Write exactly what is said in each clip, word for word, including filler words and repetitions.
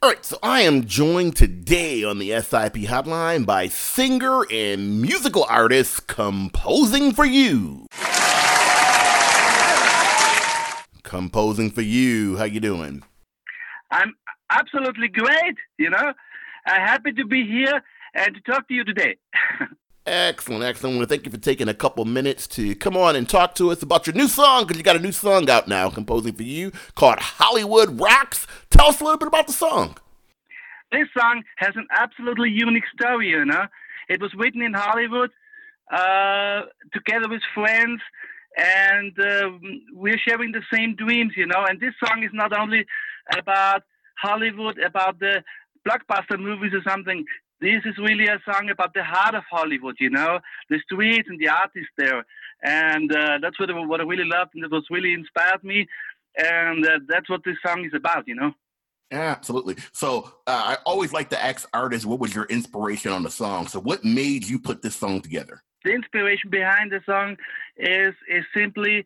All right, so I am joined today on the S I P hotline by singer and musical artist Composing for You. Composing for You, how you doing? I'm absolutely great, you know. I'm happy to be here and to talk to you today. Excellent, excellent. Well, thank you for taking a couple minutes to come on and talk to us about your new song, because you got a new song out now, Composing for You, called Hollywood Rocks. Tell us a little bit about the song. This song has an absolutely unique story, you know. It was written in Hollywood uh, together with friends, and uh, we're sharing the same dreams, you know. And this song is not only about Hollywood, about the blockbuster movies or something. This is really a song about the heart of Hollywood, you know, the streets and the artists there. And uh, that's what, what I really loved, and it was really inspired me. And uh, that's what this song is about, you know. Yeah, absolutely. So uh, I always like to ask artists, what was your inspiration on the song? So what made you put this song together? The inspiration behind the song is is simply,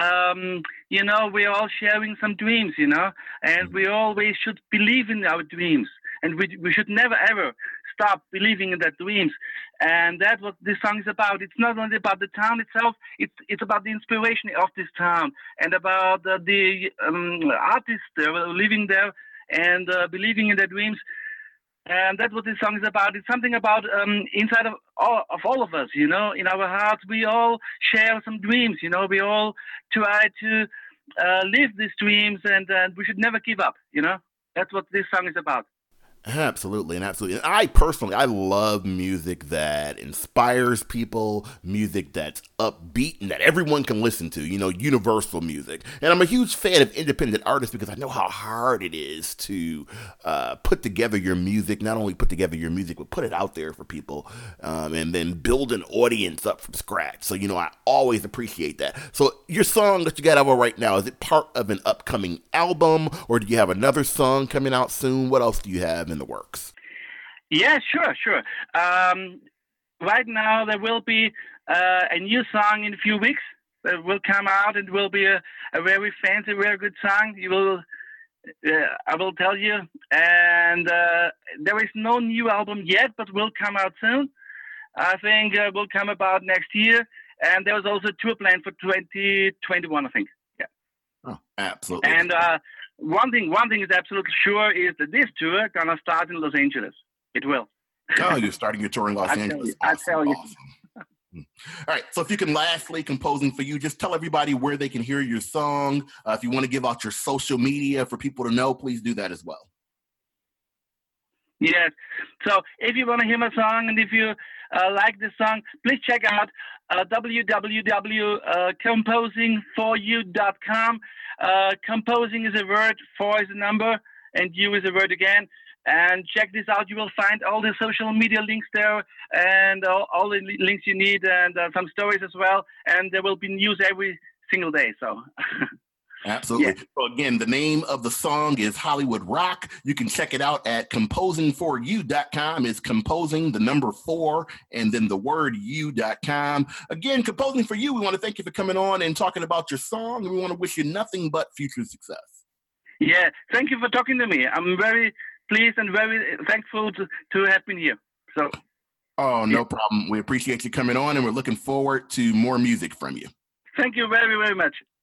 um, you know, we're all sharing some dreams, you know, and we always should believe in our dreams. And we we should never, ever stop believing in their dreams. And that's what this song is about. It's not only about the town itself, it's it's about the inspiration of this town and about uh, the um, artists that are living there and uh, believing in their dreams. And that's what this song is about. It's something about um, inside of all, of all of us, you know, in our hearts. We all share some dreams, you know. We all try to uh, live these dreams, and uh, we should never give up, you know. That's what this song is about. Absolutely, and absolutely. And I personally, I love music that inspires people, music that's upbeat and that everyone can listen to, you know, universal music. And I'm a huge fan of independent artists because I know how hard it is to uh, put together your music, not only put together your music, but put it out there for people um, and then build an audience up from scratch. So, you know, I always appreciate that. So your song that you got out right now, is it part of an upcoming album, or do you have another song coming out soon? What else do you have in the works? Yeah, sure, sure. Um, right now, there will be uh, a new song in a few weeks that will come out, and will be a, a very fancy, very good song. You will, uh, I will tell you. And uh, there is no new album yet, but will come out soon. I think uh, will come about next year. And there's also a tour plan for twenty twenty-one, I think. Yeah. Oh, absolutely. And uh, one thing, one thing is absolutely sure is that this tour gonna start in Los Angeles. It will. Oh, you're starting your tour in Los I Angeles. Tell you, awesome, I tell you. Awesome. All right. So if you can lastly, Composing for You, just tell everybody where they can hear your song. Uh, if you want to give out your social media for people to know, please do that as well. Yes. So if you want to hear my song, and if you uh, like this song, please check out uh, w w w dot composing for you dot com. Uh, composing is a word, four is a number, and you is a word again. And check this out. You will find all the social media links there, and all, all the li- links you need, and uh, some stories as well. And there will be news every single day. So. Absolutely. Yeah. So again, the name of the song is Hollywood Rock. You can check it out at composing for you dot com. It's composing, the number four, and then the word you dot com. Again, Composing for You, we want to thank you for coming on and talking about your song, and we want to wish you nothing but future success. Yeah, thank you for talking to me. I'm very pleased and very thankful to, to have been here. So. Oh, no yeah. problem. We appreciate you coming on, and we're looking forward to more music from you. Thank you very, very much.